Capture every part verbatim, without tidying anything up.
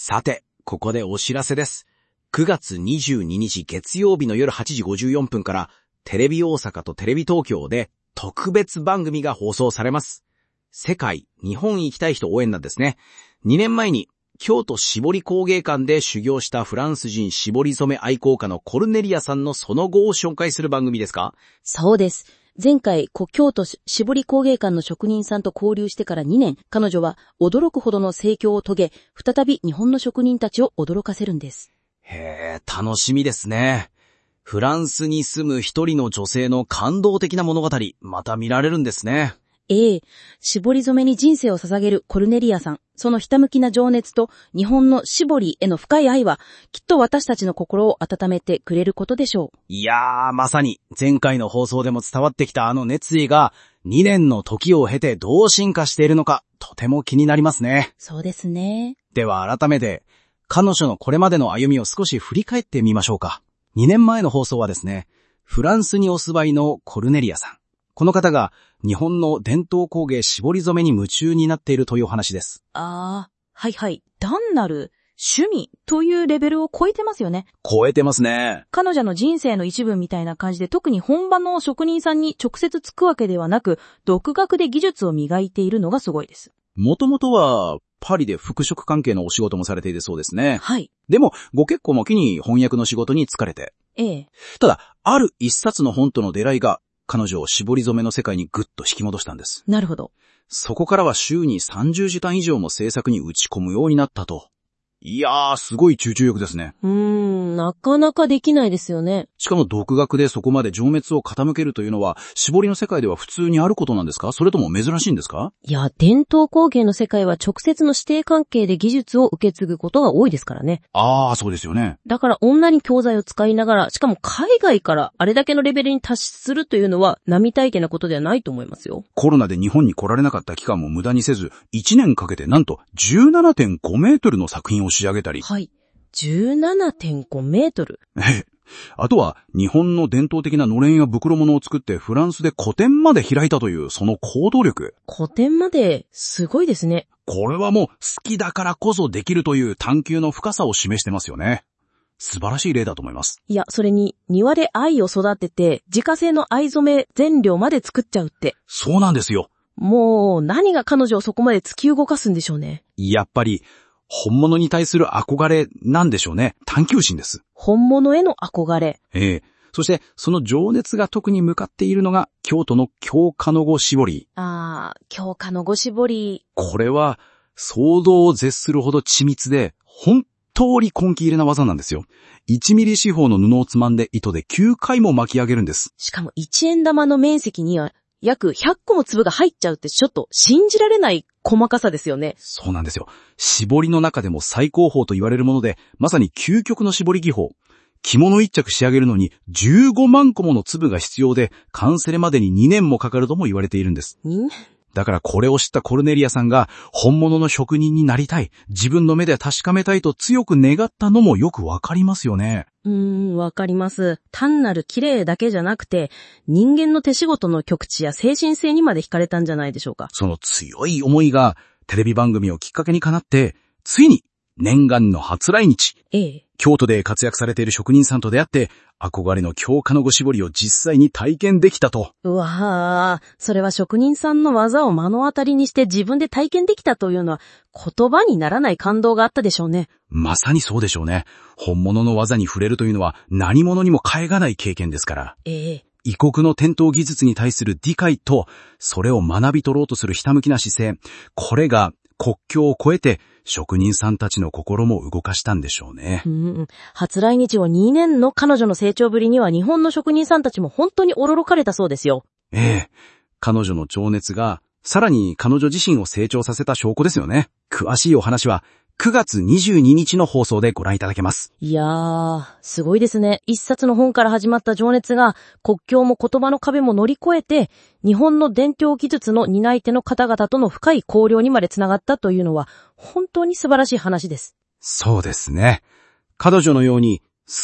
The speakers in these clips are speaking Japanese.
さて、ここでお知らせです。くがつにじゅうににち月曜日の夜はちじごじゅうよんぷんからテレビ大阪とテレビ東京で特別番組が放送されます。世界、日本行きたい人応援なんですね。にねんまえに京都絞り工芸館で修行したフランス人絞り染め愛好家のコルネリアさんのその後を紹介する番組ですか？ そうです。前回、京都絞り工芸館の職人さんと交流してからにねん、彼女は驚くほどの成功を遂げ、再び日本の職人たちを驚かせるんです。 へー、楽しみですね。フランスに住む一人の女性の感動的な物語、また見られるんですね。 ええ、絞り染めに人生を捧げるコルネリアさん、そのひたむきな情熱と日本の絞りへの深い愛は、きっと私たちの心を温めてくれることでしょう。 いやー、まさに前回の放送でも伝わってきたあの熱意がにねんの時を経てどう進化しているのか、とても気になりますね。 そうですね。 では改めて、彼女のこれまでの歩みを少し振り返ってみましょうか。にねんまえの放送はですね、フランスにお住まいのコルネリアさん。この方が日本の伝統工芸絞り染めに夢中になっているというお話です。 ああ、はいはい。単なる趣味というレベルを超えてますよね。 超えてますね。 彼女の人生の一部みたいな感じで、特に本場の職人さんに直接つくわけではなく、独学で技術を磨いているのがすごいです。 もともとはパリで服飾関係のお仕事もされているそうですね。 はい。 でもご結婚も機に翻訳の仕事に疲れて。 ええ。 ただ、ある一冊の本との出会いが彼女を絞り染めの世界にぐっと引き戻したんです。 なるほど。 そこからは週にさんじゅうじかん以上も制作に打ち込むようになったと。いやー、すごい集中力ですね。 うーん、なかなかできないですよね。 しかも独学でそこまで情熱を傾けるというのは、絞りの世界では普通にあることなんですか？それとも珍しいんですか？ いや、伝統工芸の世界は直接の師弟関係で技術を受け継ぐことが多いですからね。 あー、そうですよね。 だから女に教材を使いながら、しかも海外からあれだけのレベルに達するというのは並大抵なことではないと思いますよ。 コロナで日本に来られなかった期間も無駄にせず、いちねんかけてなんと じゅうななてんごメートルの作品を仕上げたり。 はい。じゅうななてんごメートル。 ええ。あとは日本の伝統的なのれんや袋物を作ってフランスで個展まで開いたというその行動力。 個展まですごいですね。 これはもう好きだからこそできるという探求の深さを示してますよね。素晴らしい例だと思います。 いや、それに庭で藍を育てて自家製の藍染め全量まで作っちゃうって。 そうなんですよ。 もう何が彼女をそこまで突き動かすんでしょうね。 やっぱり本物に対する憧れなんでしょうね。探求心です。 本物への憧れ。 ええ。そしてその情熱が特に向かっているのが京都の京鹿の子絞り。 ああ、京鹿の子絞り。 これは想像を絶するほど緻密で本当に根気入れな技なんですよ。いちミリ四方の布をつまんで糸できゅうかいも巻き上げるんです。 しかもいちえん玉の面積には約ひゃっこも粒が入っちゃうってちょっと信じられない細かさですよね。 そうなんですよ。絞りの中でも最高峰と言われるもので、まさに究極の絞り技法。着物一着仕上げるのにじゅうごまんこもの粒が必要で、完成までににねんもかかるとも言われているんです。 んだからこれを知ったコルネリアさんが本物の職人になりたい、自分の目で確かめたいと強く願ったのもよくわかりますよね。 うーん、わかります。単なる綺麗だけじゃなくて、人間の手仕事の極致や精神性にまで惹かれたんじゃないでしょうか。 その強い思いがテレビ番組をきっかけにかなって、ついに念願の初来日。 ええ。 京都で活躍されている職人さんと出会って、憧れの京鹿の子絞りを実際に体験できたと。 うわぁ、それは職人さんの技を目の当たりにして自分で体験できたというのは言葉にならない感動があったでしょうね。 まさにそうでしょうね。本物の技に触れるというのは何者にも代えがない経験ですから。 ええ。 異国の伝統技術に対する理解と、それを学び取ろうとするひたむきな姿勢。これが国境を越えて職人さんたちの心も動かしたんでしょうね。 うん、初来日後にねんの彼女の成長ぶりには日本の職人さんたちも本当に驚かれたそうですよ。 ええ。彼女の情熱がさらに彼女自身を成長させた証拠ですよね。詳しいお話はくがつにじゅうににちの放送でご覧いただけます。 いやー、すごいですね。一冊の本から始まった情熱が国境も言葉の壁も乗り越えて、日本の伝統技術の担い手の方々との深い交流にまでつながったというのは本当に素晴らしい話です。 そうですね。彼女のように好き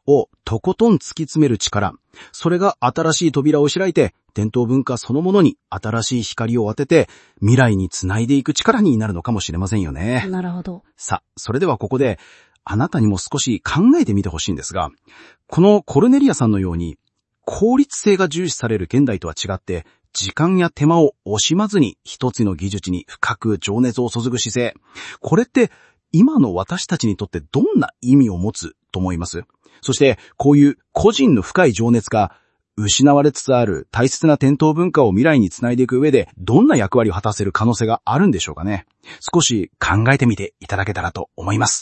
をとことん突き詰める力、それが新しい扉を開いて、伝統文化そのものに新しい光を当てて、未来につないでいく力になるのかもしれませんよね。 なるほど。 さあ、それではここで、あなたにも少し考えてみてほしいんですが、このコルネリアさんのように、効率性が重視される現代とは違って、時間や手間を惜しまずに一つの技術に深く情熱を注ぐ姿勢。これって今の私たちにとってどんな意味を持つと思います？そしてこういう個人の深い情熱が失われつつある大切な伝統文化を未来につないでいく上でどんな役割を果たせる可能性があるんでしょうかね。少し考えてみていただけたらと思います。